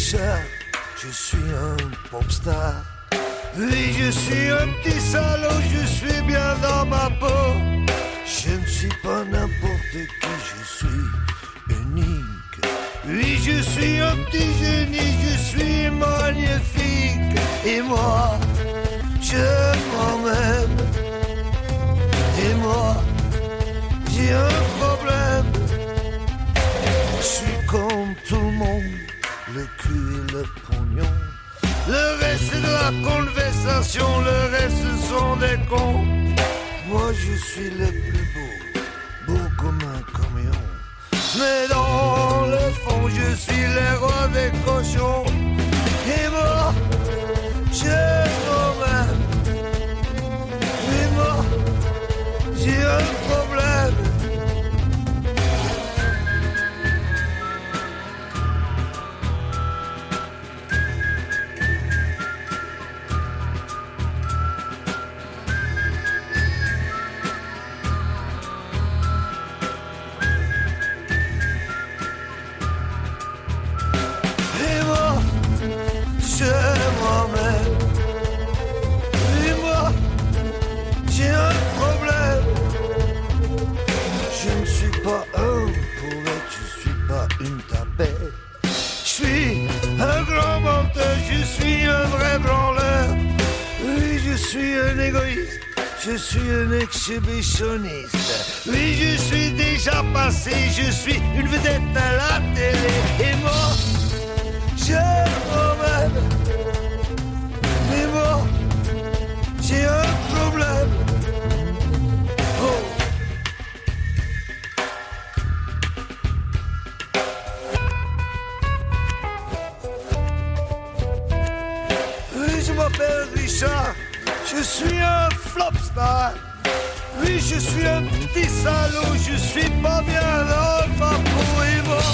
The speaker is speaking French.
Richard, je suis un popstar. Oui, je suis un petit salaud, je suis bien dans ma peau. Je ne suis pas n'importe qui, je suis unique. Oui, je suis un petit génie, je suis magnifique. Et moi, je m'emmène. Et moi, j'ai un problème. Je suis comme tout le monde, le cul et le pognon. Le reste c'est de la conversation, le reste ce sont des cons. Moi je suis le plus beau comme un camion. Mais dans le fond je suis le roi des cochons. Et moi, je m'emmène. Et moi, j'ai un problème. Je suis un exhibitionniste. Oui, je suis déjà passé, je suis une vedette à la télé. Et moi, je m'emmène. Mais moi, j'ai un problème. Oh. Oui, je m'appelle Richard. Je suis un flopstar. Oui, je suis un petit salaud. Je suis pas bien dans ma peau. Et moi,